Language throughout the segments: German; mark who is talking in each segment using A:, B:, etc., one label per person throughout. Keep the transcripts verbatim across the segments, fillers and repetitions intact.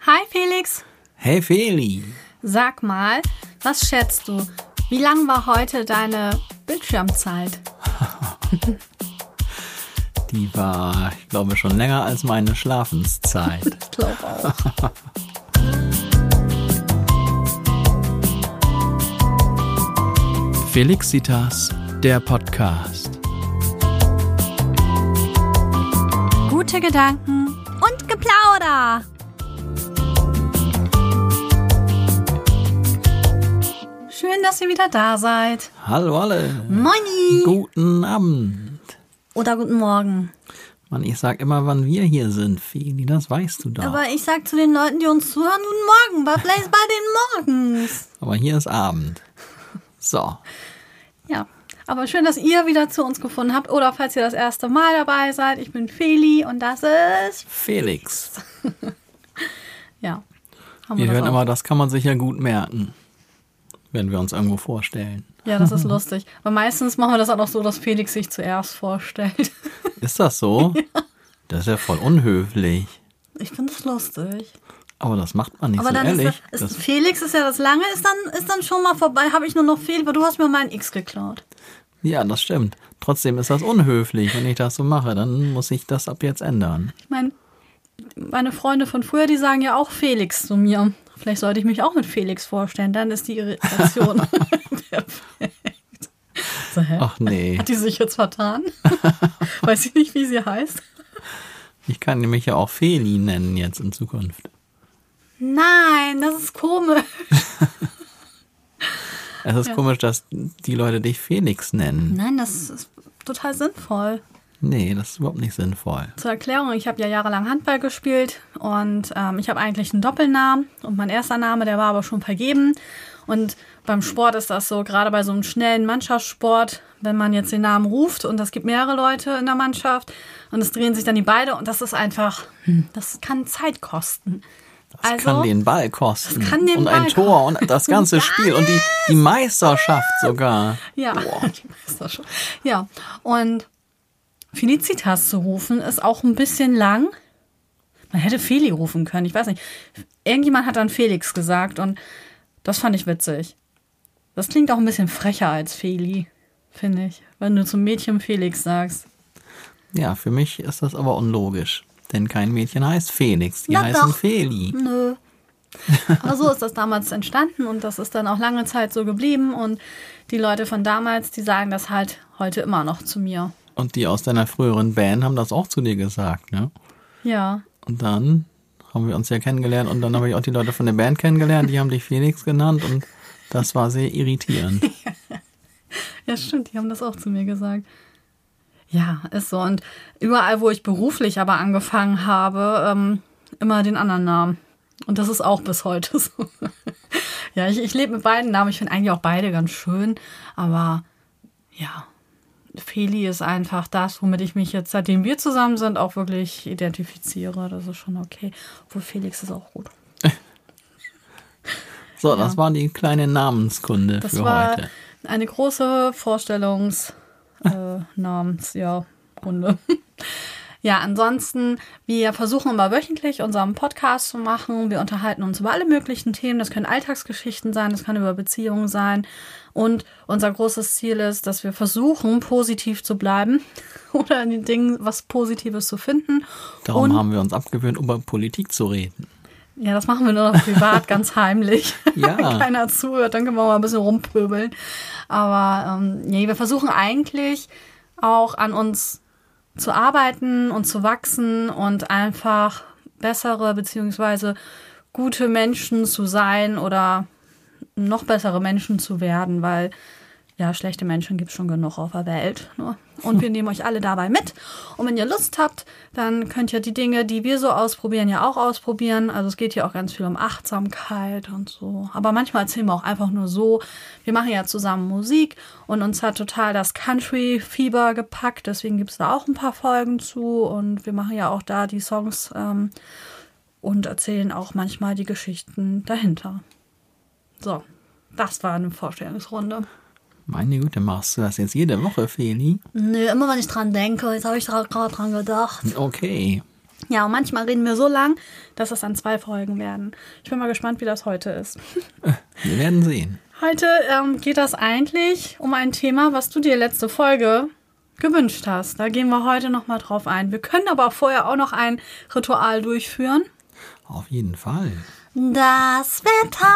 A: Hi Felix.
B: Hey Feli.
A: Sag mal, was schätzt du? Wie lang war heute deine Bildschirmzeit?
B: Die war, ich glaube, schon länger als meine Schlafenszeit.
A: Ich glaube auch.
B: Felixitas, der Podcast.
A: Gute Gedanken und Geplauder. Schön, dass ihr wieder da seid.
B: Hallo alle.
A: Moini.
B: Guten Abend.
A: Oder guten Morgen.
B: Mann, ich sag immer, wann wir hier sind, Feli, das weißt du doch.
A: Aber ich sag zu den Leuten, die uns zuhören, guten Morgen, weil vielleicht bei den Morgens.
B: Aber hier ist Abend. So.
A: Ja, aber schön, dass ihr wieder zu uns gefunden habt. Oder falls ihr das erste Mal dabei seid, ich bin Feli und das ist
B: Felix.
A: Ja. Haben
B: Wir
A: wir das
B: hören
A: auch.
B: immer, das kann man sich ja gut merken, wenn wir uns irgendwo vorstellen.
A: Ja, das ist lustig. Weil meistens machen wir das auch noch so, dass Felix sich zuerst vorstellt.
B: Ist das so? Ja. Das ist ja voll unhöflich.
A: Ich finde das lustig.
B: Aber das macht man nicht
A: Aber
B: so
A: dann
B: ehrlich.
A: ist, das, ist
B: Das-
A: Felix ist ja das Lange, ist dann, ist dann schon mal vorbei. Habe ich nur noch Felix, weil du hast mir mein X geklaut.
B: Ja, das stimmt. Trotzdem ist das unhöflich, wenn ich das so mache. Dann muss ich das ab jetzt ändern.
A: Ich meine, meine Freunde von früher, die sagen ja auch Felix zu mir. Vielleicht sollte ich mich auch mit Felix vorstellen, dann ist die Irritation perfekt. So, hä?
B: Ach nee,
A: Hat die sich jetzt vertan? Weiß ich nicht, wie sie heißt.
B: ich kann mich ja auch Feli nennen jetzt in Zukunft.
A: Nein, das ist komisch.
B: Es ist
A: Ja.
B: komisch, dass die Leute dich Felix nennen.
A: Nein, das ist total sinnvoll.
B: Nee, das ist überhaupt nicht sinnvoll.
A: Zur Erklärung, ich habe ja jahrelang Handball gespielt und ähm, ich habe eigentlich einen Doppelnamen und mein erster Name, der war aber schon vergeben. Und beim Sport ist das so, gerade bei so einem schnellen Mannschaftssport, wenn man jetzt den Namen ruft und es gibt mehrere Leute in der Mannschaft und es drehen sich dann die Beine und das ist einfach, das kann Zeit kosten.
B: Das
A: Also,
B: kann den Ball kosten.
A: das kann den
B: und
A: Ball
B: ein Tor und das ganze
A: Ja.
B: Spiel und die, die Meisterschaft sogar.
A: Ja, die Meister schon. Ja, und Felicitas zu rufen ist auch ein bisschen lang. Man hätte Feli rufen können, ich weiß nicht. Irgendjemand hat dann Felix gesagt und das fand ich witzig. Das klingt auch ein bisschen frecher als Feli, finde ich, wenn du zum Mädchen Felix sagst.
B: Ja, für mich ist das aber unlogisch. Denn kein Mädchen heißt Felix, die
A: Na
B: heißen
A: doch.
B: Feli.
A: Nö. Aber so ist das damals entstanden und das ist dann auch lange Zeit so geblieben und die Leute von damals, die sagen das halt heute immer noch zu mir.
B: Und die aus deiner früheren Band haben das auch zu dir gesagt, ne?
A: Ja.
B: Und dann haben wir uns ja kennengelernt und dann habe ich auch die Leute von der Band kennengelernt, die haben dich Felix genannt und das war sehr irritierend.
A: Ja, stimmt, die haben das auch zu mir gesagt. Ja, ist so. Und überall, wo ich beruflich aber angefangen habe, ähm, immer den anderen Namen. Und das ist auch bis heute so. Ja, ich, ich lebe mit beiden Namen. Ich finde eigentlich auch beide ganz schön. Aber ja, Feli ist einfach das, womit ich mich jetzt, seitdem wir zusammen sind, auch wirklich identifiziere. Das ist schon okay. Obwohl Felix ist auch gut.
B: So,
A: Ja.
B: das war die kleine Namenskunde
A: Das
B: für
A: war
B: heute.
A: eine große Vorstellungs- äh, Namens, ja, Runde. Ja, ansonsten, wir versuchen immer wöchentlich unseren Podcast zu machen. Wir unterhalten uns über alle möglichen Themen. Das können Alltagsgeschichten sein, das kann über Beziehungen sein. Und unser großes Ziel ist, dass wir versuchen, positiv zu bleiben oder in den Dingen was Positives zu finden.
B: Darum
A: Und,
B: haben wir uns abgewöhnt, über Politik zu reden.
A: ja, das machen wir nur noch privat, ganz heimlich.
B: Ja.
A: Wenn keiner zuhört, dann können wir mal ein bisschen rumpöbeln. Aber ähm, nee, wir versuchen eigentlich auch an uns zu arbeiten und zu wachsen und einfach bessere beziehungsweise gute Menschen zu sein oder noch bessere Menschen zu werden, weil ja, schlechte Menschen gibt es schon genug auf der Welt. Ne? Und wir nehmen euch alle dabei mit. Und wenn ihr Lust habt, dann könnt ihr die Dinge, die wir so ausprobieren, ja auch ausprobieren. Also es geht hier auch ganz viel um Achtsamkeit und so. Aber manchmal erzählen wir auch einfach nur so. Wir machen ja zusammen Musik und uns hat total das Country-Fieber gepackt. Deswegen gibt es da auch ein paar Folgen zu. Und wir machen ja auch da die Songs ähm, und erzählen auch manchmal die Geschichten dahinter. So, das war eine Vorstellungsrunde.
B: Meine Güte, machst du das jetzt jede Woche, Feli?
A: Nö, immer wenn ich dran denke, jetzt habe ich gerade dran gedacht.
B: Okay.
A: Ja, und manchmal reden wir so lang, dass es dann zwei Folgen werden. Ich bin mal gespannt, wie das heute ist.
B: Wir werden sehen.
A: Heute ähm, geht das eigentlich um ein Thema, was du dir letzte Folge gewünscht hast. Da gehen wir heute nochmal drauf ein. Wir können aber vorher auch noch ein Ritual durchführen.
B: Auf jeden Fall.
A: Das Wetter.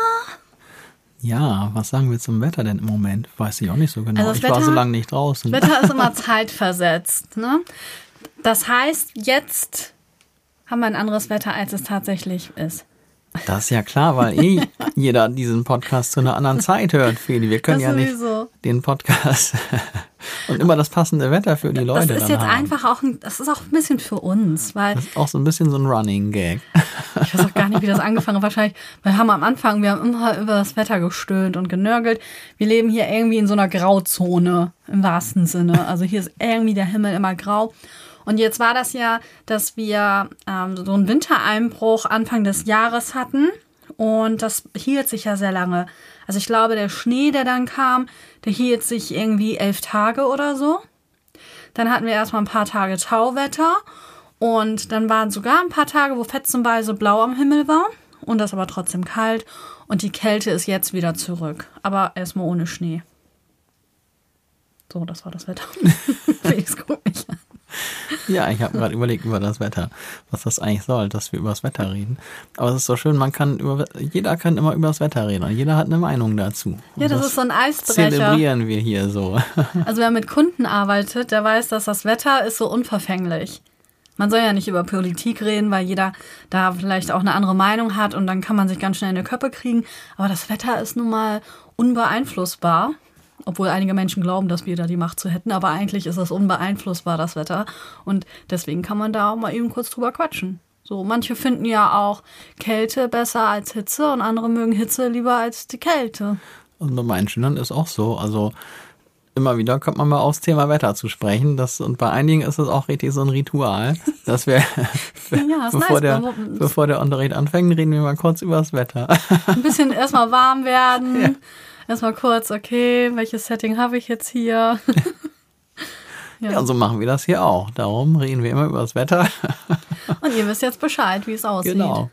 B: Ja, was sagen wir zum Wetter denn im Moment? Weiß ich auch nicht so genau.
A: Also
B: ich
A: Wetter,
B: war so lange nicht draußen.
A: Das Wetter ist immer zeitversetzt, ne? Das heißt, jetzt haben wir ein anderes Wetter, als es tatsächlich ist.
B: Das ist ja klar, weil eh jeder diesen Podcast zu einer anderen Zeit hört, Feli. Wir können
A: Das
B: ja nicht
A: sowieso.
B: den Podcast und immer das passende Wetter für die Leute
A: Das ist
B: dann
A: jetzt
B: haben.
A: einfach auch ein, das ist auch ein bisschen für uns, weil
B: Das ist auch so ein bisschen so ein Running Gag.
A: ich weiß auch gar nicht, wie das angefangen hat. Wahrscheinlich, wir haben am Anfang, wir haben immer über das Wetter gestöhnt und genörgelt. Wir leben hier irgendwie in so einer Grauzone im wahrsten Sinne. Also hier ist irgendwie der Himmel immer grau. Und jetzt war das ja, dass wir ähm, so einen Wintereinbruch Anfang des Jahres hatten. Und das hielt sich ja sehr lange. Also ich glaube, der Schnee, der dann kam, der hielt sich irgendwie elf Tage oder so. Dann hatten wir erstmal ein paar Tage Tauwetter. Und dann waren sogar ein paar Tage, wo fetzenweise blau am Himmel war. Und das aber trotzdem kalt. Und die Kälte ist jetzt wieder zurück. Aber erstmal ohne Schnee. So, das war das Wetter. Felix, guck mich an.
B: Ja, ich habe gerade überlegt über das Wetter, was das eigentlich soll, dass wir über das Wetter reden. Aber es ist so schön, man kann über, jeder kann immer über das Wetter reden und jeder hat eine Meinung dazu. Und
A: Ja, das, das ist so ein Eisbrecher.
B: Zelebrieren wir hier so.
A: Also wer mit Kunden arbeitet, der weiß, dass das Wetter ist so unverfänglich. Man soll ja nicht über Politik reden, weil jeder da vielleicht auch eine andere Meinung hat und dann kann man sich ganz schnell in die Köpfe kriegen. Aber das Wetter ist nun mal unbeeinflussbar. Obwohl einige Menschen glauben, dass wir da die Macht zu hätten, aber eigentlich ist das unbeeinflussbar, das Wetter. Und deswegen kann man da auch mal eben kurz drüber quatschen. So, manche finden ja auch Kälte besser als Hitze und andere mögen Hitze lieber als die Kälte.
B: Und bei meinen Schülern ist auch so. Also immer wieder kommt man mal aufs Thema Wetter zu sprechen. Das, und bei einigen ist es auch richtig so ein Ritual, dass wir,
A: ja,
B: bevor,
A: nice.
B: der, bevor der Unterricht anfängt, reden wir mal kurz über das Wetter.
A: Ein bisschen erstmal warm werden.
B: Ja.
A: Erstmal kurz, okay, welches Setting habe ich jetzt hier?
B: ja. ja, und so machen wir das hier auch. Darum reden wir immer über das Wetter.
A: Und ihr wisst jetzt Bescheid, wie es aussieht.
B: Genau.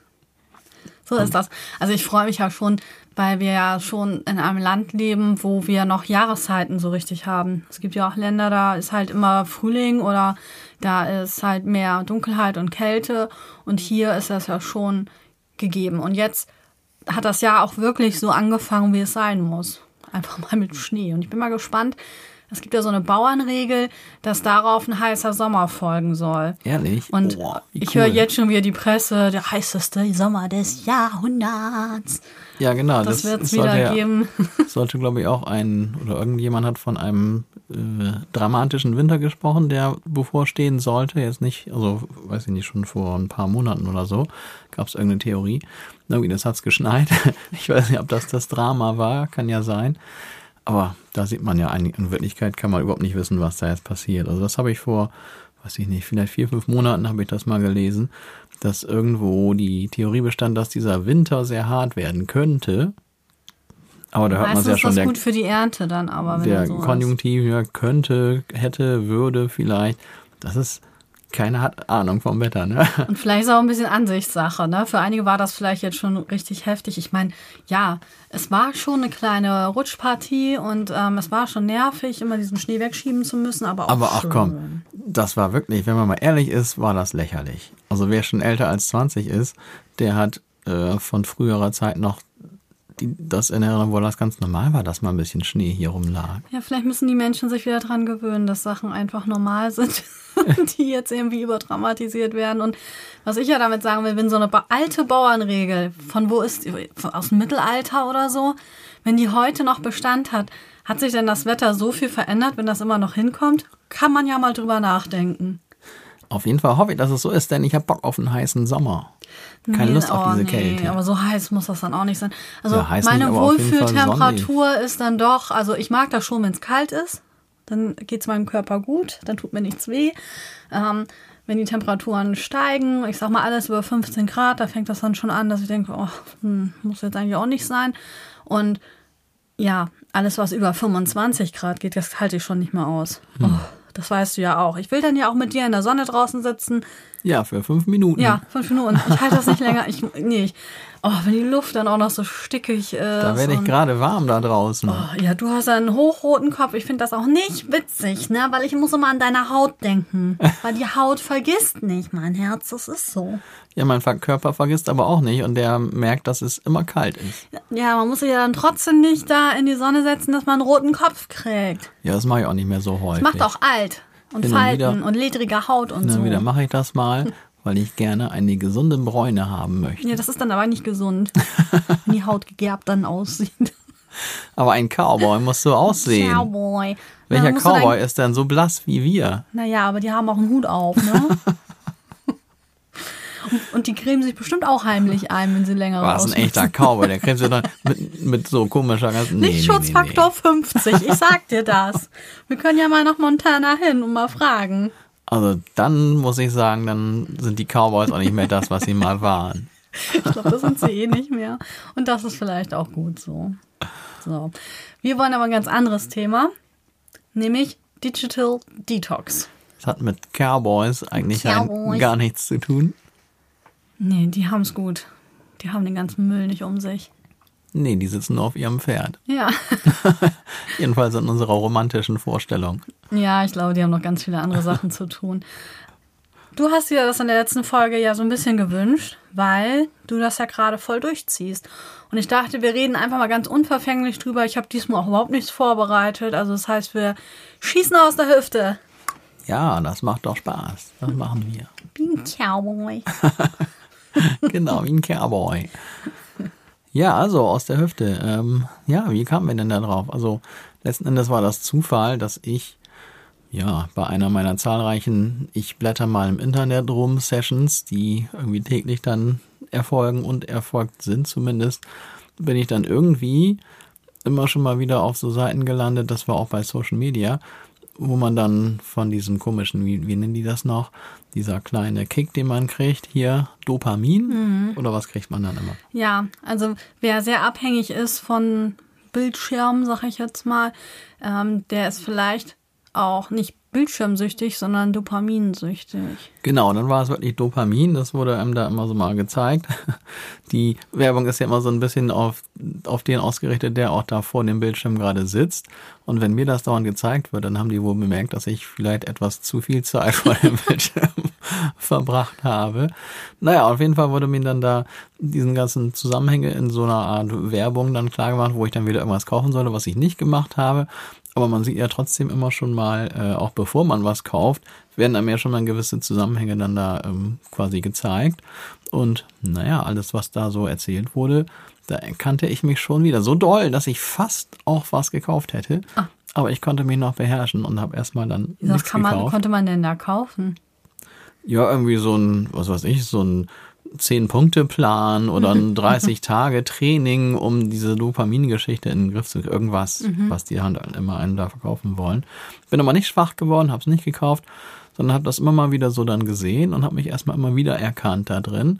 A: So ist das. Also ich freue mich ja schon, weil wir ja schon in einem Land leben, wo wir noch Jahreszeiten so richtig haben. Es gibt ja auch Länder, da ist halt immer Frühling oder da ist halt mehr Dunkelheit und Kälte. Und hier ist das ja schon gegeben. Und jetzt hat das Jahr auch wirklich so angefangen, wie es sein muss. Einfach mal mit Schnee. Und ich bin mal gespannt. Es gibt ja so eine Bauernregel, dass darauf ein heißer Sommer folgen soll.
B: Ehrlich?
A: Und
B: oh,
A: ich
B: cool.
A: höre jetzt schon wieder die Presse, der heißeste Sommer des Jahrhunderts.
B: Ja, genau.
A: Das, das wird es wieder
B: sollte,
A: geben.
B: Sollte, glaube ich, auch ein, oder irgendjemand hat von einem äh, dramatischen Winter gesprochen, der bevorstehen sollte. Jetzt nicht, also weiß ich nicht, schon vor ein paar Monaten oder so, gab es irgendeine Theorie. Irgendwie, das hat's geschneit. Ich weiß nicht, ob das das Drama war, kann ja sein. Aber da sieht man ja eigentlich, in Wirklichkeit kann man überhaupt nicht wissen, was da jetzt passiert. Also das habe ich vor, weiß ich nicht, vielleicht vier, fünf Monaten habe ich das mal gelesen, dass irgendwo die Theorie bestand, dass dieser Winter sehr hart werden könnte. Aber da hört man es ja schon.
A: Ist das
B: der,
A: gut für die Ernte dann, aber wenn
B: der
A: so
B: Konjunktiv ja, könnte, hätte, würde vielleicht. Das ist, keiner hat Ahnung vom Wetter, ne?
A: Und vielleicht ist auch ein bisschen Ansichtssache, ne? Für einige war das vielleicht jetzt schon richtig heftig. Ich meine, ja, es war schon eine kleine Rutschpartie und ähm, es war schon nervig, immer diesen Schnee wegschieben zu müssen, aber auch
B: Aber ach
A: schön.
B: komm, das war wirklich, wenn man mal ehrlich ist, war das lächerlich. Also wer schon älter als zwanzig ist, der hat äh, von früherer Zeit noch die, das in Erinnerung, wo das ganz normal war, dass mal ein bisschen Schnee hier rumlag.
A: Ja, vielleicht müssen die Menschen sich wieder dran gewöhnen, dass Sachen einfach normal sind, die jetzt irgendwie überdramatisiert werden. Und was ich ja damit sagen will, wenn so eine alte Bauernregel, von wo ist die? Aus dem Mittelalter oder so, wenn die heute noch Bestand hat, hat sich denn das Wetter so viel verändert, wenn das immer noch hinkommt? Kann man ja mal drüber nachdenken.
B: Auf jeden Fall hoffe ich, dass es so ist, denn ich habe Bock auf einen heißen Sommer. Keine
A: nee,
B: Lust auf
A: oh,
B: diese
A: nee,
B: Kälte.
A: aber so heiß muss das dann auch nicht sein. Also
B: ja, heiß
A: meine
B: nicht, aber auf jeden Fall
A: Wohlfühltemperatur ist dann doch, also ich mag das schon, wenn es kalt ist. Dann geht es meinem Körper gut, dann tut mir nichts weh. Ähm, wenn die Temperaturen steigen, ich sag mal alles über fünfzehn Grad, da fängt das dann schon an, dass ich denke, oh, hm, muss jetzt eigentlich auch nicht sein. Und ja, alles, was über fünfundzwanzig Grad geht, das halte ich schon nicht mehr aus. Hm. Oh, das weißt du ja auch. Ich will dann ja auch mit dir in der Sonne draußen sitzen.
B: Ja, für fünf Minuten.
A: Ja, fünf Minuten. Ich halte das nicht länger. Ich, nee, ich, oh, wenn die Luft dann auch noch so stickig ist.
B: Da werde ich gerade warm da draußen.
A: Oh, ja, du hast einen hochroten Kopf. Ich finde das auch nicht witzig, ne? Weil ich muss immer an deine Haut denken. Weil die Haut vergisst nicht, mein Herz. Das ist so.
B: Ja, mein Körper vergisst aber auch nicht und der merkt, dass es immer kalt ist.
A: Ja, man muss sich ja dann trotzdem nicht da in die Sonne setzen, dass man einen roten Kopf kriegt.
B: Ja, das mache ich auch nicht mehr so häufig.
A: Das macht auch alt. Und
B: Hin
A: Falten
B: und, wieder,
A: und ledrige Haut und
B: hin
A: so.
B: Und wieder mache ich das mal, weil ich gerne eine gesunde Bräune haben möchte.
A: Ja, das ist dann aber nicht gesund, wenn die Haut gegerbt dann aussieht.
B: Aber ein Cowboy muss so aussehen.
A: Cowboy.
B: Welcher
A: Na,
B: Cowboy ist denn so blass wie wir?
A: Naja, aber die haben auch einen Hut auf, ne? und, und die cremen sich bestimmt auch heimlich ein, wenn sie länger
B: Was, ein echter Cowboy, der cremt sich dann mit, mit so komischer... Nee,
A: Nicht
B: nee,
A: Schutzfaktor
B: nee, nee.
A: fünfzig, ich sag dir das. Wir können ja mal nach Montana hin und mal fragen.
B: Also dann muss ich sagen, dann sind die Cowboys auch nicht mehr das, was sie mal waren.
A: Ich glaube, das sind sie eh nicht mehr. Und das ist vielleicht auch gut so. So. Wir wollen aber ein ganz anderes Thema, nämlich Digital Detox.
B: Das hat mit Cowboys eigentlich
A: Cowboys.
B: gar nichts zu tun.
A: Nee, die haben's gut. Die haben den ganzen Müll nicht um sich.
B: Nee, die sitzen nur auf ihrem Pferd.
A: Ja.
B: Jedenfalls in unserer romantischen Vorstellung.
A: Ja, ich glaube, die haben noch ganz viele andere Sachen zu tun. Du hast dir das in der letzten Folge ja so ein bisschen gewünscht, weil du das ja gerade voll durchziehst. Und ich dachte, wir reden einfach mal ganz unverfänglich drüber. Ich habe diesmal auch überhaupt nichts vorbereitet. Also das heißt, wir schießen aus der Hüfte.
B: Ja, das macht doch Spaß. Das machen wir.
A: Wie ein Cowboy.
B: Genau, wie ein Cowboy. Ja, also aus der Hüfte. Ähm, ja, wie kamen wir denn da drauf? Also letzten Endes war das Zufall, dass ich ja bei einer meiner zahlreichen Ich blätter mal im Internet rum Sessions, die irgendwie täglich dann erfolgen und erfolgt sind zumindest, bin ich dann irgendwie immer schon mal wieder auf so Seiten gelandet, das war auch bei Social Media, wo man dann von diesem komischen, wie, wie nennen die das noch, dieser kleine Kick, den man kriegt, hier Dopamin, mhm. oder was kriegt man dann immer?
A: Ja, also wer sehr abhängig ist von Bildschirmen, sag ich jetzt mal, ähm, der ist vielleicht auch nicht bildschirmsüchtig, sondern dopaminsüchtig.
B: Genau, dann war es wirklich Dopamin, das wurde einem da immer so mal gezeigt. Die Werbung ist ja immer so ein bisschen auf, auf den ausgerichtet, der auch da vor dem Bildschirm gerade sitzt. Und wenn mir das dauernd gezeigt wird, dann haben die wohl bemerkt, dass ich vielleicht etwas zu viel Zeit vor dem Bildschirm verbracht habe. Naja, auf jeden Fall wurde mir dann da diesen ganzen Zusammenhänge in so einer Art Werbung dann klar gemacht, wo ich dann wieder irgendwas kaufen sollte, was ich nicht gemacht habe. Aber man sieht ja trotzdem immer schon mal, äh, auch bevor man was kauft, werden einem ja schon mal gewisse Zusammenhänge dann da ähm, quasi gezeigt. Und naja, alles, was da so erzählt wurde, da erkannte ich mich schon wieder so doll, dass ich fast auch was gekauft hätte. Ah. Aber ich konnte mich noch beherrschen und habe erstmal dann
A: was
B: nichts
A: kann man,
B: gekauft.
A: konnte man denn da kaufen?
B: Ja, irgendwie so ein, was weiß ich, so ein zehn-Punkte-Plan oder ein dreißig-Tage-Training, um diese Dopamin-Geschichte in den Griff zu kriegen. Irgendwas, mhm. was die halt immer einen da verkaufen wollen. Bin aber nicht schwach geworden, habe es nicht gekauft, sondern habe das immer mal wieder so dann gesehen und habe mich erstmal immer wieder erkannt da drin.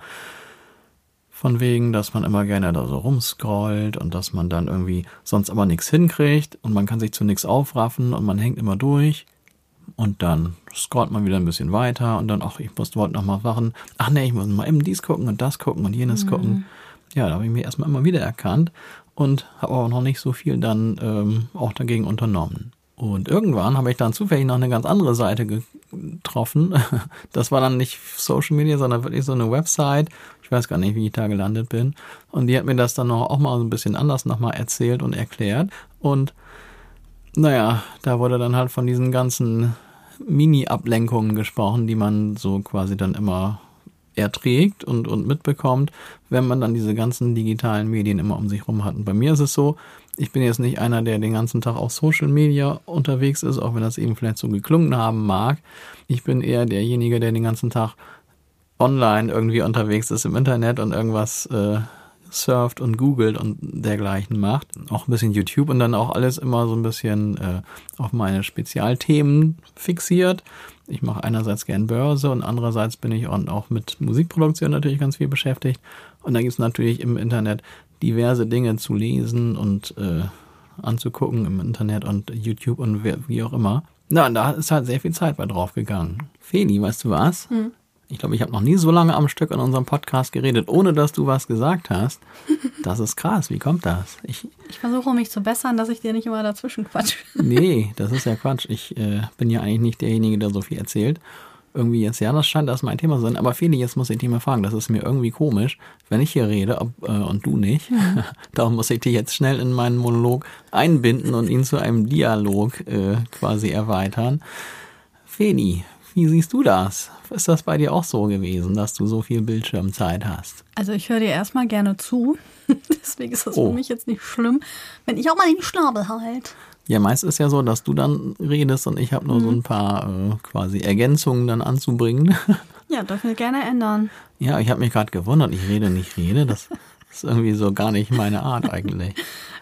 B: Von wegen, dass man immer gerne da so rumscrollt und dass man dann irgendwie sonst aber nichts hinkriegt und man kann sich zu nichts aufraffen und man hängt immer durch. Und dann scrollt man wieder ein bisschen weiter und dann, ach, ich muss, wollte noch mal machen. Ach nee, ich muss mal eben dies gucken und das gucken und jenes mhm. gucken. Ja, da habe ich mich erstmal immer wieder erkannt und habe aber noch nicht so viel dann ähm, auch dagegen unternommen. Und irgendwann habe ich dann zufällig noch eine ganz andere Seite getroffen. Das war dann nicht Social Media, sondern wirklich so eine Website. Ich weiß gar nicht, wie ich da gelandet bin. Und die hat mir das dann auch mal so ein bisschen anders nochmal erzählt und erklärt. Und naja, da wurde dann halt von diesen ganzen Mini-Ablenkungen gesprochen, die man so quasi dann immer erträgt und, und mitbekommt, wenn man dann diese ganzen digitalen Medien immer um sich rum hat. Und bei mir ist es so, ich bin jetzt nicht einer, der den ganzen Tag auf Social Media unterwegs ist, auch wenn das eben vielleicht so geklungen haben mag. Ich bin eher derjenige, der den ganzen Tag online irgendwie unterwegs ist im Internet und irgendwas äh, surft und googelt und dergleichen macht. Auch ein bisschen YouTube und dann auch alles immer so ein bisschen äh, auf meine Spezialthemen fixiert. Ich mache einerseits gern Börse und andererseits bin ich auch mit Musikproduktion natürlich ganz viel beschäftigt. Und da gibt es natürlich im Internet diverse Dinge zu lesen und äh, anzugucken im Internet und YouTube und wie auch immer. Na, und da ist halt sehr viel Zeit bei drauf gegangen. Feli, weißt du was? Hm. Ich glaube, ich habe noch nie so lange am Stück in unserem Podcast geredet, ohne dass du was gesagt hast. Das ist krass. Wie kommt das? Ich,
A: ich versuche mich zu bessern, dass ich dir nicht immer dazwischen quatsche.
B: Nee, das ist ja Quatsch. Ich äh, bin ja eigentlich nicht derjenige, der so viel erzählt. Irgendwie jetzt, ja, das scheint das mein Thema zu sein. Aber Feli, jetzt muss ich dich mal fragen, das ist mir irgendwie komisch, wenn ich hier rede ob, äh, und du nicht. Mhm. Darum muss ich dich jetzt schnell in meinen Monolog einbinden und ihn zu einem Dialog äh, quasi erweitern. Feli, wie siehst du das? Ist das bei dir auch so gewesen, dass du so viel Bildschirmzeit hast?
A: Also ich höre dir erstmal gerne zu. Deswegen ist das
B: oh.
A: für mich jetzt nicht schlimm, wenn ich auch mal den Schnabel halte.
B: Ja, meist ist ja so, dass du dann redest und ich habe nur mhm. so ein paar äh, quasi Ergänzungen dann anzubringen.
A: Ja, dürfen wir gerne ändern.
B: Ja, ich habe mich gerade gewundert, ich rede nicht rede. Das ist irgendwie so gar nicht meine Art eigentlich.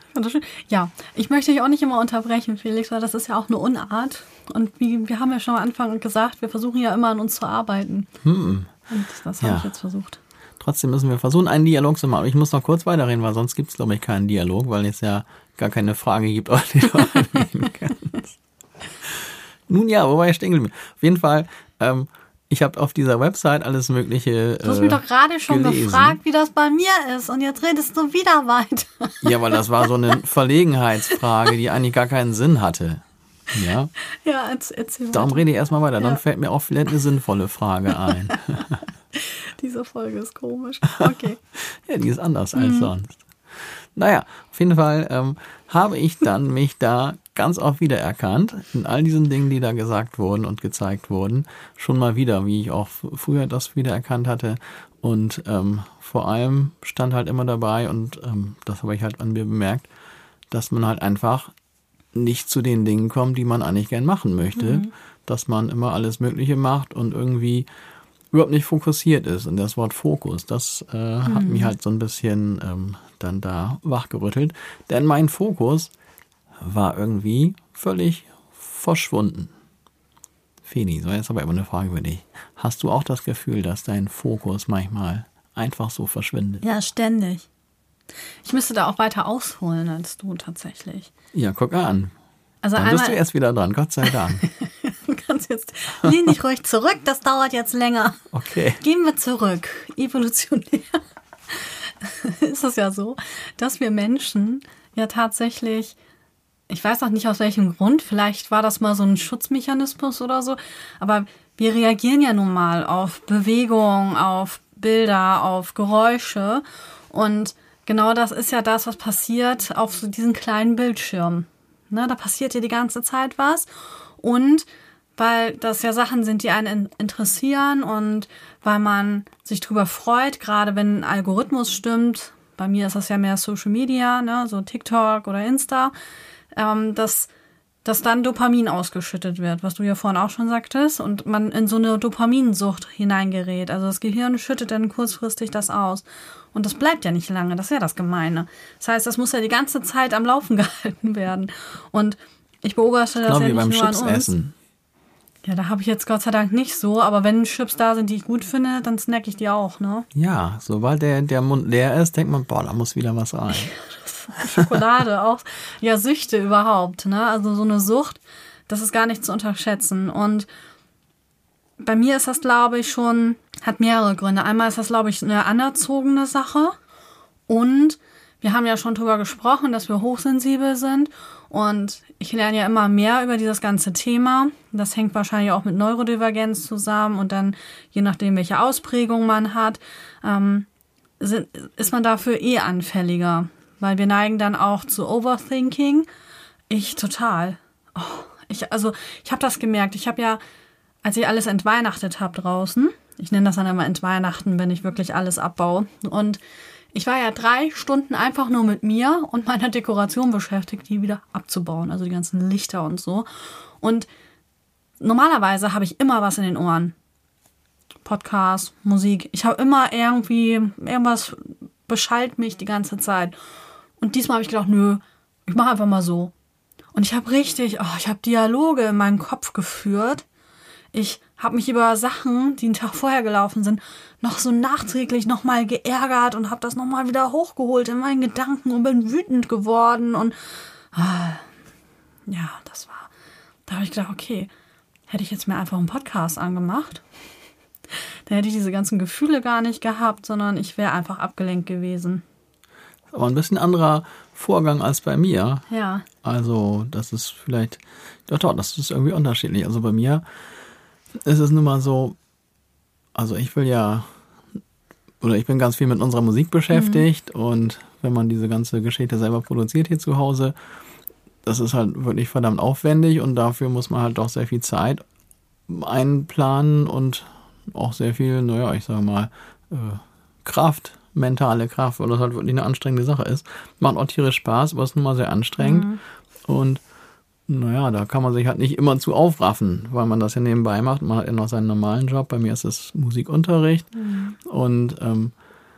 A: Ja, ich möchte dich auch nicht immer unterbrechen, Felix, weil das ist ja auch eine Unart. Und wie, wir haben ja schon am Anfang gesagt, wir versuchen ja immer an uns zu arbeiten.
B: Hm.
A: Und das habe
B: ja.
A: ich jetzt versucht.
B: Trotzdem müssen wir versuchen, einen Dialog zu machen. Aber ich muss noch kurz weiterreden, weil sonst gibt es, glaube ich, keinen Dialog, weil es ja gar keine Frage gibt, auf die du eingehen kannst. Nun ja, wobei ich stehen geblieben bin. Auf jeden Fall, ähm, ich habe auf dieser Website alles Mögliche äh,
A: Du hast mich doch gerade schon
B: gelesen.
A: gefragt, wie das bei mir ist. Und jetzt redest du wieder weiter.
B: Ja, weil das war so eine Verlegenheitsfrage, die eigentlich gar keinen Sinn hatte. Ja,
A: ja erzähl mal.
B: Darum rede ich erstmal weiter. Dann
A: ja.
B: fällt mir auch vielleicht eine sinnvolle Frage ein.
A: Diese Folge ist komisch. Okay.
B: Ja, die ist anders als mhm. sonst. Naja, auf jeden Fall ähm, habe ich dann mich da ganz oft wiedererkannt in all diesen Dingen, die da gesagt wurden und gezeigt wurden. Schon mal wieder, wie ich auch früher das wiedererkannt hatte. Und ähm, vor allem stand halt immer dabei, und ähm, das habe ich halt an mir bemerkt, dass man halt einfach nicht zu den Dingen kommt, die man eigentlich gern machen möchte. Mhm. Dass man immer alles Mögliche macht und irgendwie überhaupt nicht fokussiert ist. Und das Wort Fokus, das äh, mhm. hat mich halt so ein bisschen ähm, dann da wachgerüttelt. Denn mein Fokus war irgendwie völlig verschwunden. Feli, so jetzt aber immer eine Frage für dich. Hast du auch das Gefühl, dass dein Fokus manchmal einfach so verschwindet?
A: Ja, ständig. Ich müsste da auch weiter ausholen als du tatsächlich.
B: Ja, guck an.
A: Also
B: Dann
A: einmal,
B: bist du erst wieder dran, Gott sei Dank.
A: Du kannst jetzt, lehn dich ruhig zurück, das dauert jetzt länger.
B: Okay.
A: Gehen wir zurück. Evolutionär ist es ja so, dass wir Menschen ja tatsächlich, ich weiß auch nicht aus welchem Grund, vielleicht war das mal so ein Schutzmechanismus oder so, aber wir reagieren ja nun mal auf Bewegung, auf Bilder, auf Geräusche, und genau das ist ja das, was passiert auf so diesen kleinen Bildschirmen. Ne, da passiert ja die ganze Zeit was, und weil das ja Sachen sind, die einen interessieren und weil man sich drüber freut, gerade wenn ein Algorithmus stimmt, bei mir ist das ja mehr Social Media, ne, so TikTok oder Insta, ähm, dass, dass dann Dopamin ausgeschüttet wird, was du ja vorhin auch schon sagtest, und man in so eine Dopaminsucht hineingerät. Also das Gehirn schüttet dann kurzfristig das aus. Und das bleibt ja nicht lange, das ist ja das Gemeine. Das heißt, das muss ja die ganze Zeit am Laufen gehalten werden. Und ich beobachte das, das ja nicht beim nur Chips an uns. Essen. Ja, da habe ich jetzt Gott sei Dank nicht so, aber wenn Chips da sind, die ich gut finde, dann snacke ich die auch, ne?
B: Ja, sobald der, der Mund leer ist, denkt man, boah, da muss wieder was rein.
A: Schokolade auch. Ja, Süchte überhaupt, ne? Also so eine Sucht, das ist gar nicht zu unterschätzen. Und bei mir ist das, glaube ich, schon, hat mehrere Gründe. Einmal ist das, glaube ich, eine anerzogene Sache. Und wir haben ja schon drüber gesprochen, dass wir hochsensibel sind. Und ich lerne ja immer mehr über dieses ganze Thema. Das hängt wahrscheinlich auch mit Neurodivergenz zusammen. Und dann, je nachdem, welche Ausprägung man hat, ähm, sind, ist man dafür eh anfälliger. Weil wir neigen dann auch zu Overthinking. Ich total. Oh, ich, also ich habe das gemerkt. Ich habe ja, als ich alles entweihnachtet habe draußen, ich nenne das dann immer Entweihnachten, wenn ich wirklich alles abbaue. Und ich war ja drei Stunden einfach nur mit mir und meiner Dekoration beschäftigt, die wieder abzubauen. Also die ganzen Lichter und so. Und normalerweise habe ich immer was in den Ohren. Podcast, Musik. Ich habe immer irgendwie, irgendwas beschallt mich die ganze Zeit. Und diesmal habe ich gedacht, nö, ich mache einfach mal so. Und ich habe richtig, oh, ich habe Dialoge in meinem Kopf geführt. Ich habe mich über Sachen, die einen Tag vorher gelaufen sind, noch so nachträglich nochmal geärgert und habe das nochmal wieder hochgeholt in meinen Gedanken und bin wütend geworden. Und ah, ja, das war, da habe ich gedacht, okay, hätte ich jetzt mir einfach einen Podcast angemacht, dann hätte ich diese ganzen Gefühle gar nicht gehabt, sondern ich wäre einfach abgelenkt gewesen.
B: Aber ein bisschen anderer Vorgang als bei mir.
A: Ja.
B: Also das ist vielleicht, doch, doch, das ist irgendwie unterschiedlich. Also bei mir ist es nun mal so, also ich will ja, oder ich bin ganz viel mit unserer Musik beschäftigt mhm. und wenn man diese ganze Geschichte selber produziert hier zu Hause, das ist halt wirklich verdammt aufwendig und dafür muss man halt doch sehr viel Zeit einplanen und auch sehr viel, naja, ich sage mal, äh, Kraft, mentale Kraft, weil das halt wirklich eine anstrengende Sache ist. Macht auch tierisch Spaß, aber ist nun mal sehr anstrengend. Mhm. Und naja, da kann man sich halt nicht immer zu aufraffen, weil man das ja nebenbei macht. Man hat ja noch seinen normalen Job. Bei mir ist es Musikunterricht. Mhm. Und ähm,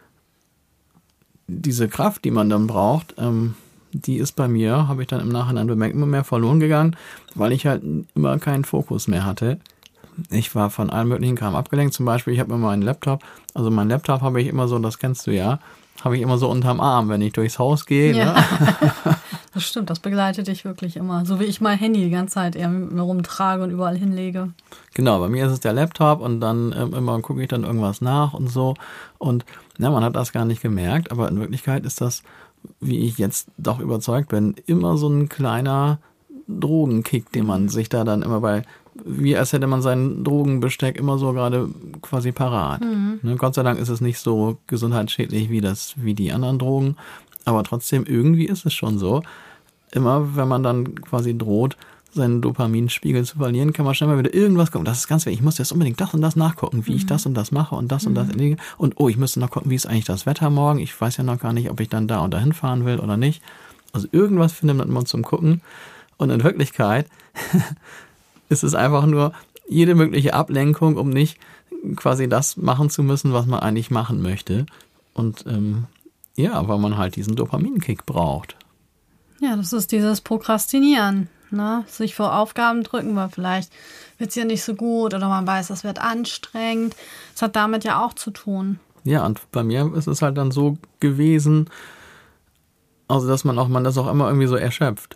B: diese Kraft, die man dann braucht, ähm, die ist bei mir, habe ich dann im Nachhinein bemerkt, immer mehr verloren gegangen, weil ich halt immer keinen Fokus mehr hatte. Ich war von allem möglichen Kram abgelenkt. Zum Beispiel, ich habe immer meinen Laptop, also meinen Laptop habe ich immer so, das kennst du ja, habe ich immer so unterm Arm, wenn ich durchs Haus gehe. Ja. Ne?
A: Das stimmt, das begleitet dich wirklich immer. So wie ich mein Handy die ganze Zeit eher rumtrage und überall hinlege.
B: Genau, bei mir ist es der Laptop und dann ähm, immer gucke ich dann irgendwas nach und so. Und ja, man hat das gar nicht gemerkt, aber in Wirklichkeit ist das, wie ich jetzt doch überzeugt bin, immer so ein kleiner Drogenkick, den man sich da dann immer bei, wie als hätte man sein Drogenbesteck immer so gerade quasi parat. Mhm. Ne, Gott sei Dank ist es nicht so gesundheitsschädlich wie das, wie die anderen Drogen, aber trotzdem irgendwie ist es schon so. Immer wenn man dann quasi droht, seinen Dopaminspiegel zu verlieren, kann man schnell mal wieder irgendwas gucken. Das ist ganz wichtig. Ich muss jetzt unbedingt das und das nachgucken, wie mhm. ich das und das mache und das mhm. und das erledige. Und oh, ich müsste noch gucken, wie ist eigentlich das Wetter morgen. Ich weiß ja noch gar nicht, ob ich dann da und dahin fahren will oder nicht. Also irgendwas findet man zum Gucken. Und in Wirklichkeit ist es einfach nur jede mögliche Ablenkung, um nicht quasi das machen zu müssen, was man eigentlich machen möchte. Und ähm, ja, weil man halt diesen Dopaminkick braucht.
A: Ja, das ist dieses Prokrastinieren. Ne? Sich vor Aufgaben drücken, weil vielleicht wird es ja nicht so gut oder man weiß, es wird anstrengend. Das hat damit ja auch zu tun.
B: Ja, und bei mir ist es halt dann so gewesen, also dass man auch, man das auch immer irgendwie so erschöpft.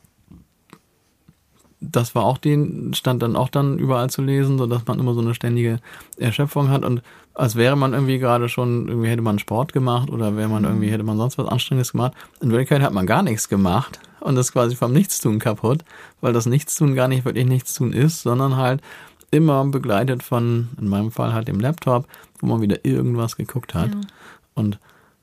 B: Das war auch den, stand dann auch dann überall zu lesen, sodass man immer so eine ständige Erschöpfung hat und als wäre man irgendwie gerade schon, irgendwie hätte man Sport gemacht oder wäre man irgendwie, hätte man sonst was Anstrengendes gemacht. In Wirklichkeit hat man gar nichts gemacht und ist quasi vom Nichtstun kaputt, weil das Nichtstun gar nicht wirklich Nichtstun ist, sondern halt immer begleitet von, in meinem Fall halt dem Laptop, wo man wieder irgendwas geguckt hat. Ja. Und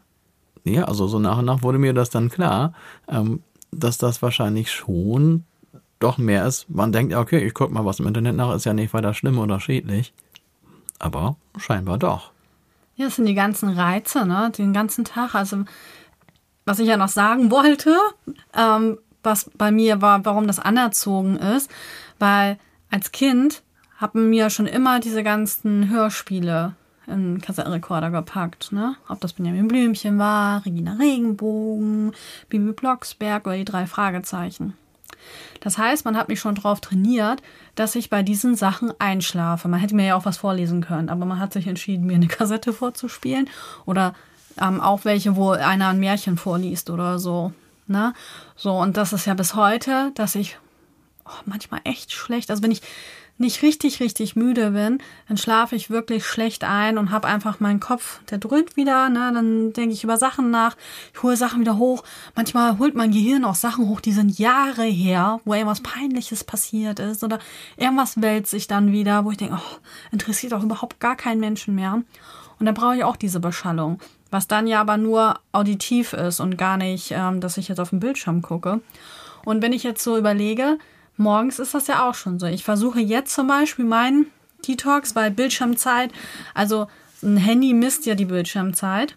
B: ja, also so nach und nach wurde mir das dann klar, ähm, dass das wahrscheinlich schon doch mehr ist. Man denkt, ja, okay, ich gucke mal was im Internet nach, ist ja nicht weiter schlimm oder schädlich. Aber scheinbar doch.
A: Ja, das sind die ganzen Reize, ne? Den ganzen Tag. Also, was ich ja noch sagen wollte, ähm, was bei mir war, warum das anerzogen ist, weil als Kind haben mir schon immer diese ganzen Hörspiele in den Kassettenrekorder gepackt, ne? Ob das Benjamin Blümchen war, Regina Regenbogen, Bibi Blocksberg oder die drei Fragezeichen. Das heißt, man hat mich schon drauf trainiert, dass ich bei diesen Sachen einschlafe. Man hätte mir ja auch was vorlesen können, aber man hat sich entschieden, mir eine Kassette vorzuspielen oder ähm, auch welche, wo einer ein Märchen vorliest oder so. Ne? So, und das ist ja bis heute, dass ich oh, manchmal echt schlecht, also wenn ich nicht richtig, richtig müde bin, dann schlafe ich wirklich schlecht ein und habe einfach meinen Kopf, der dröhnt wieder, ne? Dann denke ich über Sachen nach, ich hole Sachen wieder hoch. Manchmal holt mein Gehirn auch Sachen hoch, die sind Jahre her, wo irgendwas Peinliches passiert ist oder irgendwas wälzt sich dann wieder, wo ich denke, oh, interessiert doch überhaupt gar keinen Menschen mehr. Und dann brauche ich auch diese Beschallung, was dann ja aber nur auditiv ist und gar nicht, ähm, dass ich jetzt auf den Bildschirm gucke. Und wenn ich jetzt so überlege, morgens ist das ja auch schon so. Ich versuche jetzt zum Beispiel meinen Detox bei Bildschirmzeit. Also ein Handy misst ja die Bildschirmzeit.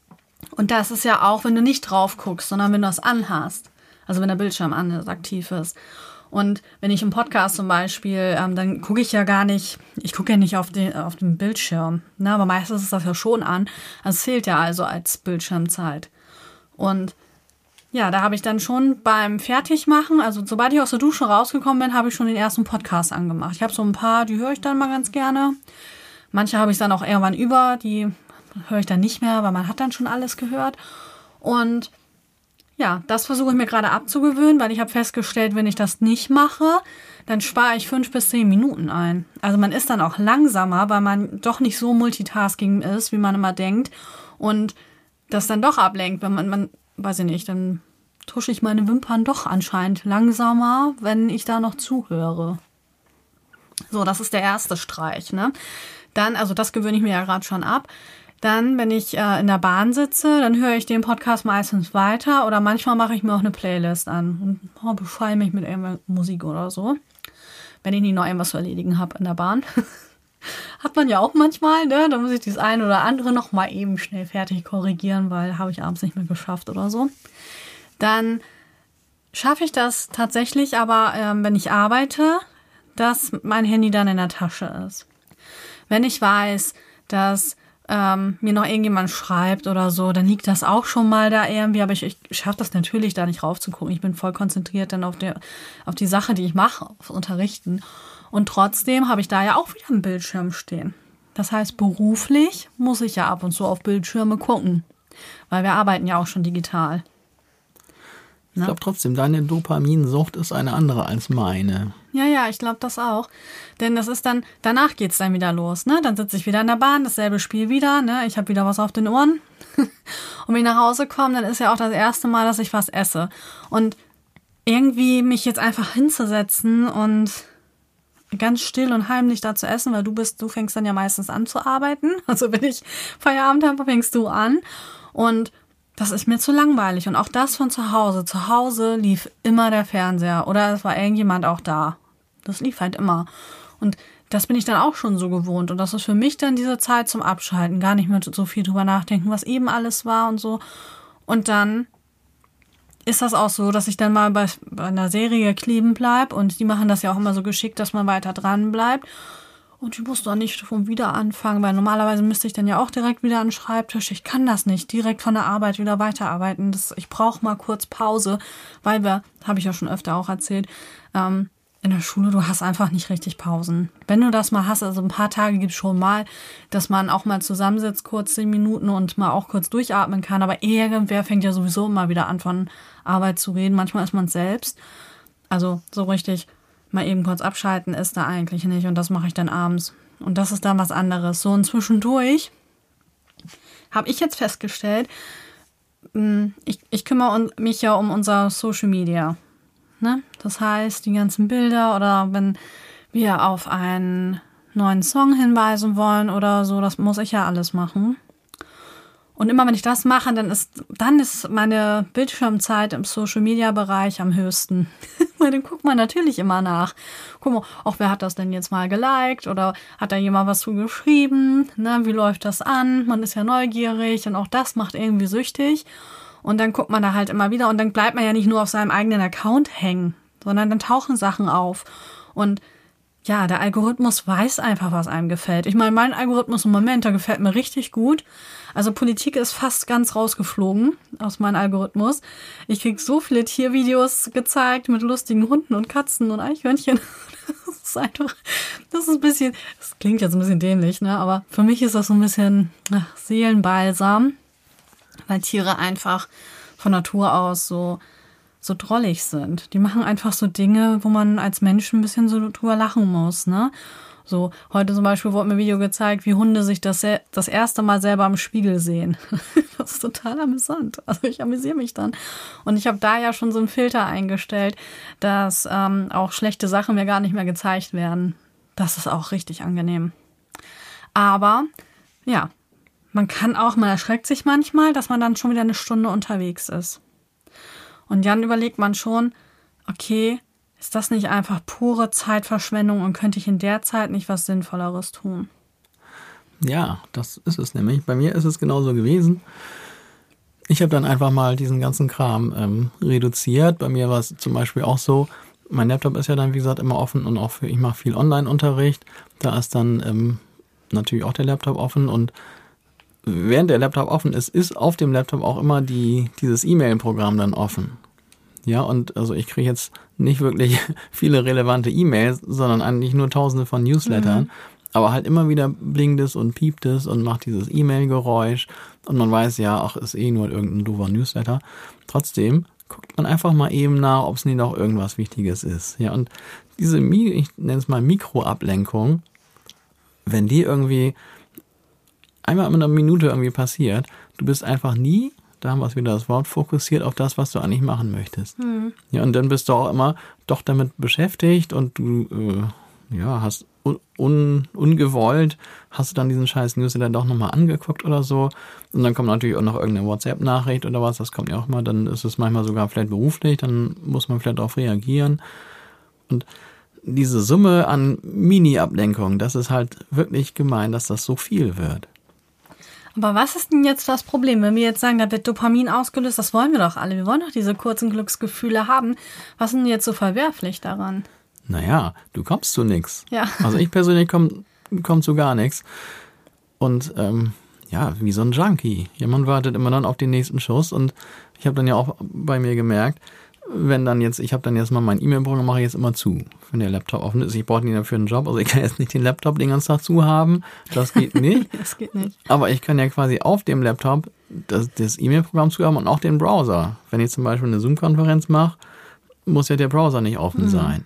A: Und das ist ja auch, wenn du nicht drauf guckst, sondern wenn du es anhast. Also wenn der Bildschirm an ist, aktiv ist. Und wenn ich im Podcast zum Beispiel, ähm, dann gucke ich ja gar nicht, ich gucke ja nicht auf den, auf den Bildschirm. Ne? Aber meistens ist das ja schon an. Das zählt ja also als Bildschirmzeit. Und ja, da habe ich dann schon beim Fertigmachen, also sobald ich aus der Dusche rausgekommen bin, habe ich schon den ersten Podcast angemacht. Ich habe so ein paar, die höre ich dann mal ganz gerne. Manche habe ich dann auch irgendwann über, die höre ich dann nicht mehr, weil man hat dann schon alles gehört. Und ja, das versuche ich mir gerade abzugewöhnen, weil ich habe festgestellt, wenn ich das nicht mache, dann spare ich fünf bis zehn Minuten ein. Also man ist dann auch langsamer, weil man doch nicht so Multitasking ist, wie man immer denkt. Und das dann doch ablenkt, wenn man, man weiß ich nicht, dann tusche ich meine Wimpern doch anscheinend langsamer, wenn ich da noch zuhöre. So, das ist der erste Streich, ne? Dann, also das gewöhne ich mir ja gerade schon ab. Dann, wenn ich äh, in der Bahn sitze, dann höre ich den Podcast meistens weiter oder manchmal mache ich mir auch eine Playlist an und oh, beschall mich mit irgendeiner Musik oder so, wenn ich nicht noch irgendwas zu erledigen habe in der Bahn. Hat man ja auch manchmal, ne? Da muss ich das eine oder andere noch mal eben schnell fertig korrigieren, weil habe ich abends nicht mehr geschafft oder so. Dann schaffe ich das tatsächlich, aber ähm, wenn ich arbeite, dass mein Handy dann in der Tasche ist. Wenn ich weiß, dass ähm, mir noch irgendjemand schreibt oder so, dann liegt das auch schon mal da irgendwie, aber ich, ich schaffe das natürlich, da nicht raufzugucken. Ich bin voll konzentriert dann auf, der, auf die Sache, die ich mache, aufs Unterrichten. Und trotzdem habe ich da ja auch wieder einen Bildschirm stehen. Das heißt, beruflich muss ich ja ab und zu auf Bildschirme gucken, weil wir arbeiten ja auch schon digital.
B: Ich glaube trotzdem, deine Dopaminsucht ist eine andere als meine.
A: Ja, ja, ich glaube das auch. Denn das ist dann, danach geht's dann wieder los, ne? Dann sitze ich wieder in der Bahn, dasselbe Spiel wieder, ne? Ich habe wieder was auf den Ohren. Und wenn ich nach Hause komme, dann ist ja auch das erste Mal, dass ich was esse. Und irgendwie mich jetzt einfach hinzusetzen und ganz still und heimlich da zu essen, weil du bist, du fängst dann ja meistens an zu arbeiten. Also wenn ich Feierabend habe, fängst du an. Und das ist mir zu langweilig. Und auch das von zu Hause. Zu Hause lief immer der Fernseher oder es war irgendjemand auch da. Das lief halt immer. Und das bin ich dann auch schon so gewohnt. Und das ist für mich dann diese Zeit zum Abschalten. Gar nicht mehr so viel drüber nachdenken, was eben alles war und so. Und dann ist das auch so, dass ich dann mal bei, bei einer Serie kleben bleibe. Und die machen das ja auch immer so geschickt, dass man weiter dran bleibt. Und ich muss doch nicht von wieder anfangen, weil normalerweise müsste ich dann ja auch direkt wieder an den Schreibtisch. Ich kann das nicht, direkt von der Arbeit wieder weiterarbeiten. Das, ich brauche mal kurz Pause, weil wir, habe ich ja schon öfter auch erzählt, ähm, in der Schule, du hast einfach nicht richtig Pausen. Wenn du das mal hast, also ein paar Tage gibt es schon mal, dass man auch mal zusammensitzt, kurz zehn Minuten und mal auch kurz durchatmen kann. Aber irgendwer fängt ja sowieso immer wieder an, von Arbeit zu reden. Manchmal ist man es selbst. Also so richtig mal eben kurz abschalten ist da eigentlich nicht. Und das mache ich dann abends. Und das ist dann was anderes. So und zwischendurch habe ich jetzt festgestellt, ich, ich kümmere mich ja um unser Social Media. Ne? Das heißt, die ganzen Bilder oder wenn wir auf einen neuen Song hinweisen wollen oder so, das muss ich ja alles machen. Und immer wenn ich das mache, dann ist, dann ist meine Bildschirmzeit im Social-Media-Bereich am höchsten. Weil dann guckt man natürlich immer nach. Guck mal, auch wer hat das denn jetzt mal geliked oder hat da jemand was zu geschrieben? Ne? Wie läuft das an? Man ist ja neugierig und auch das macht irgendwie süchtig. Und dann guckt man da halt immer wieder und dann bleibt man ja nicht nur auf seinem eigenen Account hängen, sondern dann tauchen Sachen auf. Und ja, der Algorithmus weiß einfach, was einem gefällt. Ich meine, mein Algorithmus im Moment, der gefällt mir richtig gut. Also Politik ist fast ganz rausgeflogen aus meinem Algorithmus. Ich krieg so viele Tiervideos gezeigt mit lustigen Hunden und Katzen und Eichhörnchen. Das ist einfach, das ist ein bisschen, das klingt jetzt ein bisschen dämlich, ne? Aber für mich ist das so ein bisschen ach, Seelenbalsam, weil Tiere einfach von Natur aus so so drollig sind. Die machen einfach so Dinge, wo man als Mensch ein bisschen so drüber lachen muss, ne? So, heute zum Beispiel wurde mir ein Video gezeigt, wie Hunde sich das, das erste Mal selber im Spiegel sehen. Das ist total amüsant. Also ich amüsiere mich dann. Und ich habe da ja schon so einen Filter eingestellt, dass ähm, auch schlechte Sachen mir gar nicht mehr gezeigt werden. Das ist auch richtig angenehm. Aber, ja, man kann auch, man erschreckt sich manchmal, dass man dann schon wieder eine Stunde unterwegs ist. Und dann überlegt man schon, okay, ist das nicht einfach pure Zeitverschwendung und könnte ich in der Zeit nicht was Sinnvolleres tun?
B: Ja, das ist es nämlich. Bei mir ist es genauso gewesen. Ich habe dann einfach mal diesen ganzen Kram ähm, reduziert. Bei mir war es zum Beispiel auch so, mein Laptop ist ja dann, wie gesagt, immer offen und auch für, ich mache viel Online-Unterricht. Da ist dann ähm, natürlich auch der Laptop offen und während der Laptop offen ist, ist auf dem Laptop auch immer die dieses E-Mail-Programm dann offen. Ja, und also ich kriege jetzt nicht wirklich viele relevante E-Mails, sondern eigentlich nur tausende von Newslettern. Mhm. Aber halt immer wieder blinkt es und piept es und macht dieses E-Mail-Geräusch. Und man weiß ja, ach, ist eh nur irgendein doofer Newsletter. Trotzdem guckt man einfach mal eben nach, ob es nicht noch irgendwas Wichtiges ist. Ja, und diese, ich nenne es mal Mikroablenkung, wenn die irgendwie einmal in einer Minute irgendwie passiert, du bist einfach nie, da haben wir es wieder das Wort, fokussiert auf das, was du eigentlich machen möchtest. Mhm. Ja, und dann bist du auch immer doch damit beschäftigt und du äh, ja, hast un, un, ungewollt, hast du dann diesen scheiß Newsletter doch nochmal angeguckt oder so. Und dann kommt natürlich auch noch irgendeine WhatsApp-Nachricht oder was, das kommt ja auch mal, dann ist es manchmal sogar vielleicht beruflich, dann muss man vielleicht darauf reagieren. Und diese Summe an Mini-Ablenkungen, das ist halt wirklich gemein, dass das so viel wird.
A: Aber was ist denn jetzt das Problem, wenn wir jetzt sagen, da wird Dopamin ausgelöst, das wollen wir doch alle, wir wollen doch diese kurzen Glücksgefühle haben. Was ist denn jetzt so verwerflich daran?
B: Naja, du kommst zu nichts.
A: Ja.
B: Also ich persönlich komme komm zu gar nichts. Und ähm, ja, wie so ein Junkie. Jemand wartet immer dann auf den nächsten Schuss und ich habe dann ja auch bei mir gemerkt, wenn dann jetzt, ich habe dann jetzt mal mein E-Mail-Programm, mache ich jetzt immer zu, wenn der Laptop offen ist. Ich brauche den dafür einen Job, also ich kann jetzt nicht den Laptop den ganzen Tag zu haben, das geht nicht.
A: Das geht nicht.
B: Aber ich kann ja quasi auf dem Laptop das, das E-Mail-Programm zu haben und auch den Browser. Wenn ich zum Beispiel eine Zoom-Konferenz mache, muss ja der Browser nicht offen mhm. sein.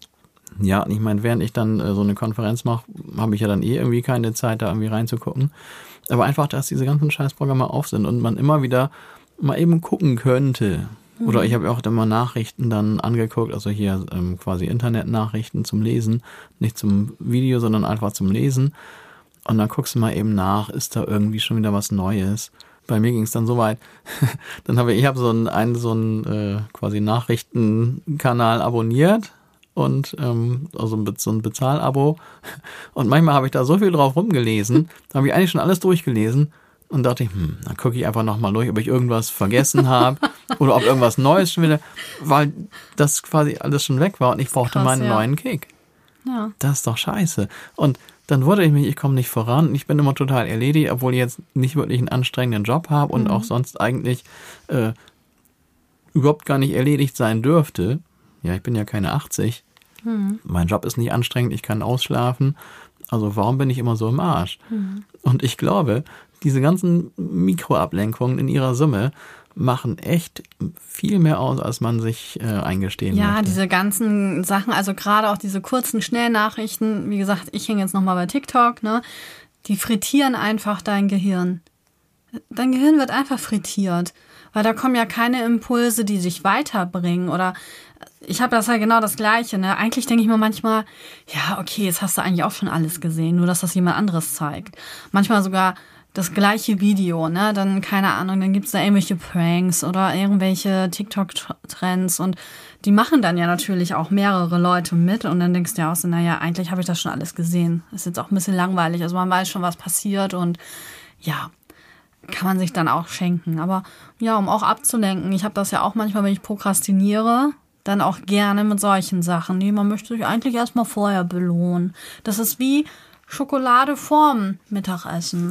B: Ja, und ich meine, während ich dann äh, so eine Konferenz mache, habe ich ja dann eh irgendwie keine Zeit, da irgendwie reinzugucken. Aber einfach, dass diese ganzen Scheißprogramme auf sind und man immer wieder mal eben gucken könnte. Oder ich habe auch immer Nachrichten dann angeguckt, also hier ähm, quasi Internetnachrichten zum Lesen, nicht zum Video, sondern einfach zum Lesen. Und dann guckst du mal eben nach, ist da irgendwie schon wieder was Neues. Bei mir ging es dann so weit, dann habe ich, ich habe so einen, einen so einen äh, quasi Nachrichtenkanal abonniert und ähm, also so ein Bezahlabo. Und manchmal habe ich da so viel drauf rumgelesen, da habe ich eigentlich schon alles durchgelesen. Und dachte ich, hm, dann gucke ich einfach nochmal durch, ob ich irgendwas vergessen habe oder ob irgendwas Neues schon wieder, weil das quasi alles schon weg war und ich brauchte krass, meinen ja. neuen Kick.
A: Ja.
B: Das ist doch scheiße. Und dann wundere ich mich, ich komme nicht voran und ich bin immer total erledigt, obwohl ich jetzt nicht wirklich einen anstrengenden Job habe und mhm. auch sonst eigentlich äh, überhaupt gar nicht erledigt sein dürfte. Ja, ich bin ja keine achtzig. Mhm. Mein Job ist nicht anstrengend, ich kann ausschlafen. Also warum bin ich immer so im Arsch? Mhm. Und ich glaube, diese ganzen Mikroablenkungen in ihrer Summe machen echt viel mehr aus, als man sich äh, eingestehen
A: ja,
B: möchte.
A: Ja, diese ganzen Sachen, also gerade auch diese kurzen Schnellnachrichten, wie gesagt, ich hänge jetzt nochmal bei TikTok, ne? Die frittieren einfach dein Gehirn. Dein Gehirn wird einfach frittiert, weil da kommen ja keine Impulse, die sich weiterbringen oder ich habe das ja genau das Gleiche, ne? Eigentlich denke ich mir manchmal, ja, okay, jetzt hast du eigentlich auch schon alles gesehen, nur dass das jemand anderes zeigt. Manchmal sogar das gleiche Video, ne? Dann, keine Ahnung, dann gibt's da irgendwelche Pranks oder irgendwelche TikTok-Trends und die machen dann ja natürlich auch mehrere Leute mit und dann denkst du ja auch so, naja, eigentlich habe ich das schon alles gesehen. Ist jetzt auch ein bisschen langweilig, also man weiß schon, was passiert und ja, kann man sich dann auch schenken. Aber ja, um auch abzulenken, ich habe das ja auch manchmal, wenn ich prokrastiniere, dann auch gerne mit solchen Sachen. Nee, man möchte sich eigentlich erstmal vorher belohnen. Das ist wie Schokolade vorm Mittagessen.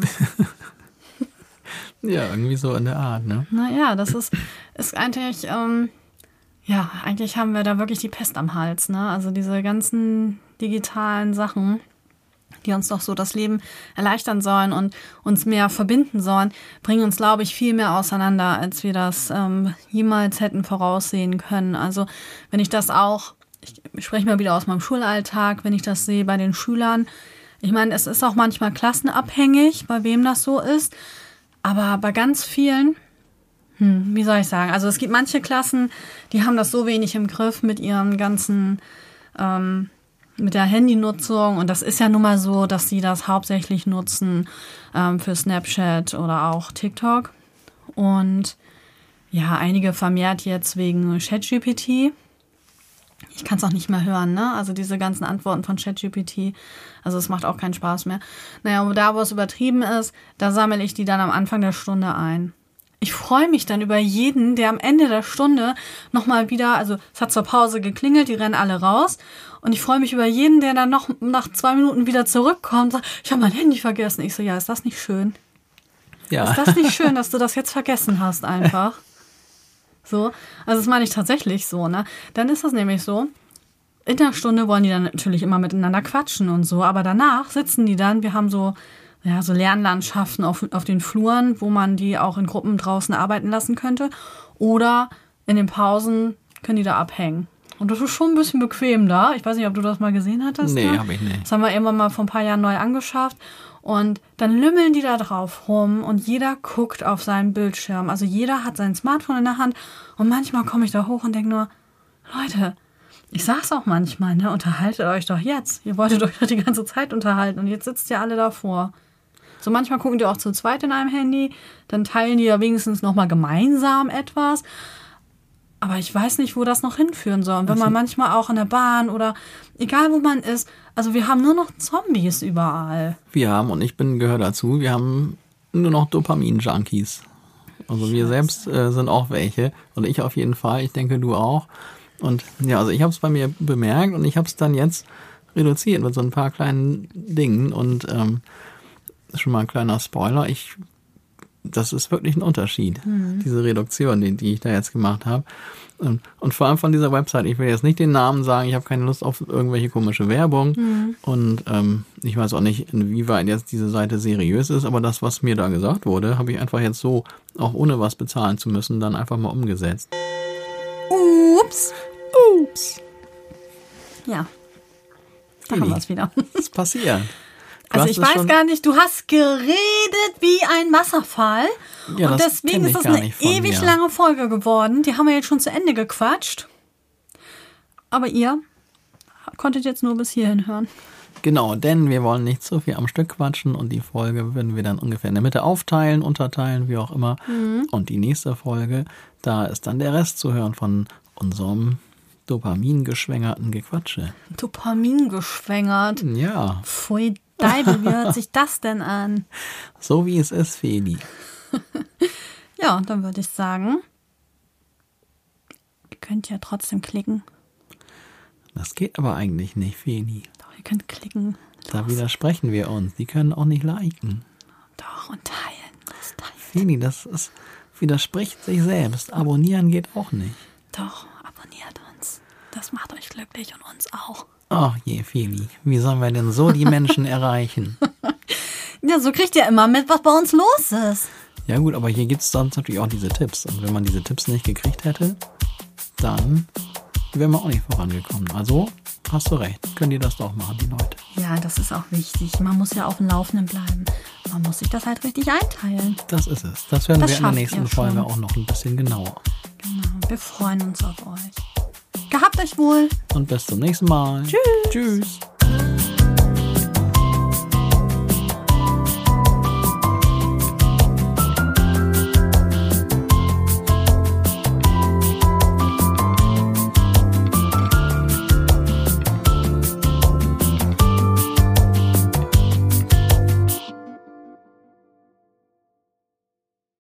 B: Ja, irgendwie so in der Art, ne?
A: Naja, das ist, ist eigentlich, ähm, ja, eigentlich haben wir da wirklich die Pest am Hals, ne? Also diese ganzen digitalen Sachen, die uns doch so das Leben erleichtern sollen und uns mehr verbinden sollen, bringen uns, glaube ich, viel mehr auseinander, als wir das ähm, jemals hätten voraussehen können. Also wenn ich das auch, ich spreche mal wieder aus meinem Schulalltag, wenn ich das sehe bei den Schülern, ich meine, es ist auch manchmal klassenabhängig, bei wem das so ist, aber bei ganz vielen, hm, wie soll ich sagen, also es gibt manche Klassen, die haben das so wenig im Griff mit ihren ganzen ähm, mit der Handynutzung und das ist ja nun mal so, dass sie das hauptsächlich nutzen ähm, für Snapchat oder auch TikTok und ja, einige vermehrt jetzt wegen ChatGPT. Ich kann es auch nicht mehr hören, ne? Also diese ganzen Antworten von ChatGPT, also es macht auch keinen Spaß mehr. Naja, und da, wo es übertrieben ist, da sammle ich die dann am Anfang der Stunde ein. Ich freue mich dann über jeden, der am Ende der Stunde nochmal wieder, also es hat zur Pause geklingelt, die rennen alle raus. Und ich freue mich über jeden, der dann noch nach zwei Minuten wieder zurückkommt und sagt, ich habe mein Handy vergessen. Ich so, ja, ist das nicht schön? Ja. Ist das nicht schön, dass du das jetzt vergessen hast einfach? So, also das meine ich tatsächlich so, ne? Dann ist das nämlich so, in der Stunde wollen die dann natürlich immer miteinander quatschen und so, aber danach sitzen die dann, wir haben so, ja, so Lernlandschaften auf, auf den Fluren, wo man die auch in Gruppen draußen arbeiten lassen könnte oder in den Pausen können die da abhängen. Und das ist schon ein bisschen bequem da. Ich weiß nicht, ob du das mal gesehen hattest.
B: Nee, habe ich nicht.
A: Das haben wir irgendwann mal vor ein paar Jahren neu angeschafft. Und dann lümmeln die da drauf rum und jeder guckt auf seinen Bildschirm. Also jeder hat sein Smartphone in der Hand. Und manchmal komme ich da hoch und denke nur, Leute, ich sag's auch manchmal, ne, unterhaltet euch doch jetzt. Ihr wolltet euch doch die ganze Zeit unterhalten und jetzt sitzt ihr alle davor. So manchmal gucken die auch zu zweit in einem Handy, dann teilen die ja wenigstens nochmal gemeinsam etwas. Aber ich weiß nicht, wo das noch hinführen soll. Und wenn man manchmal auch in der Bahn oder egal wo man ist, also wir haben nur noch Zombies überall.
B: Wir haben, und ich bin gehöre dazu, wir haben nur noch Dopamin-Junkies. Also wir selbst äh, sind auch welche und ich auf jeden Fall, ich denke du auch. Und ja, also ich habe es bei mir bemerkt und ich habe es dann jetzt reduziert mit so ein paar kleinen Dingen und ähm, schon mal ein kleiner Spoiler, ich das ist wirklich ein Unterschied, mhm. diese Reduktion, die, die ich da jetzt gemacht habe. Und, und vor allem von dieser Website, ich will jetzt nicht den Namen sagen, ich habe keine Lust auf irgendwelche komische Werbung mhm. und ähm, ich weiß auch nicht, inwieweit jetzt diese Seite seriös ist, aber das, was mir da gesagt wurde, habe ich einfach jetzt so, auch ohne was bezahlen zu müssen, dann einfach mal umgesetzt.
A: Ups. Ups. Ja. Da haben wir es wieder.
B: Was ist passiert?
A: Du also ich weiß gar nicht, du hast geredet wie ein Wasserfall.
B: Ja,
A: und deswegen ist das eine ewig
B: mir.
A: lange Folge geworden. Die haben wir jetzt schon zu Ende gequatscht. Aber ihr konntet jetzt nur bis hierhin hören.
B: Genau, denn wir wollen nicht so viel am Stück quatschen und die Folge würden wir dann ungefähr in der Mitte aufteilen, unterteilen, wie auch immer. Mhm. Und die nächste Folge, da ist dann der Rest zu hören von unserem Dopamin-geschwängerten Gequatsche.
A: Dopamin-geschwängert?
B: Ja.
A: Pfui Deibel, wie hört sich das denn an?
B: So wie es ist, Feli.
A: Ja, dann würde ich sagen, ihr könnt ja trotzdem klicken.
B: Das geht aber eigentlich nicht, Feli.
A: Doch, ihr könnt klicken. Los.
B: Da widersprechen wir uns. Die können auch nicht liken.
A: Doch, und teilen. Das teilen.
B: Feli, das ist, widerspricht sich selbst. Abonnieren geht auch nicht.
A: Doch, abonniert uns. Das macht euch glücklich und uns auch.
B: Ach je, Feli, wie sollen wir denn so die Menschen erreichen?
A: Ja, so kriegt ihr immer mit, was bei uns los ist.
B: Ja gut, aber hier gibt es sonst natürlich auch diese Tipps. Und wenn man diese Tipps nicht gekriegt hätte, dann wären wir auch nicht vorangekommen. Also hast du recht, könnt ihr das doch machen, die Leute.
A: Ja, das ist auch wichtig. Man muss ja auf dem Laufenden bleiben. Man muss sich das halt richtig einteilen.
B: Das ist es. Das werden
A: das
B: wir in der nächsten Folge auch noch ein bisschen genauer.
A: Genau, wir freuen uns auf euch. Gehabt euch wohl.
B: Und bis zum nächsten Mal.
A: Tschüss.
B: Tschüss.